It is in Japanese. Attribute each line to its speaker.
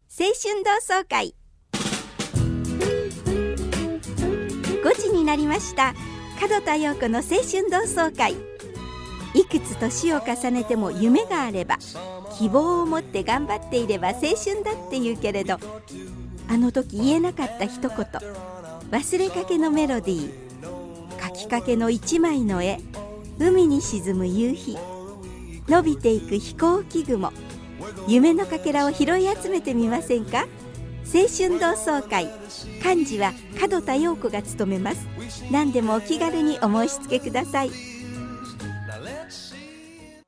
Speaker 1: 青春同窓会。5時になりました。門田陽子の青春同窓会。いくつ年を重ねても夢があれば、希望を持って頑張っていれば青春だって言うけれど、あの時言えなかった一言、忘れかけのメロディー、書きかけの一枚の絵、海に沈む夕日、伸びていく飛行機雲、夢のかけらを拾い集めてみませんか。青春同窓会、幹事は門田陽子が務めます。何でもお気軽にお申し付けください。